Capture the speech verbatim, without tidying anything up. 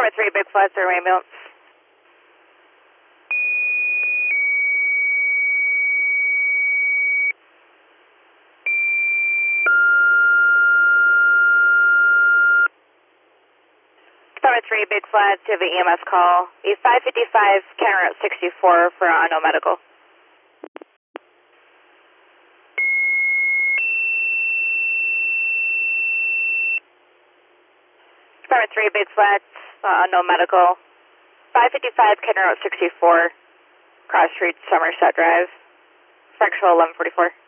Department three, Big Flat, zero ambulance. Department three, Big Flat, to the E M S call. E five fifty-five, counter route sixty-four for unknown medical. Department three, Big Flat, uh, unknown medical. five fifty-five, counter route sixty-four, cross street, Somerset Drive. Fractional eleven forty-four.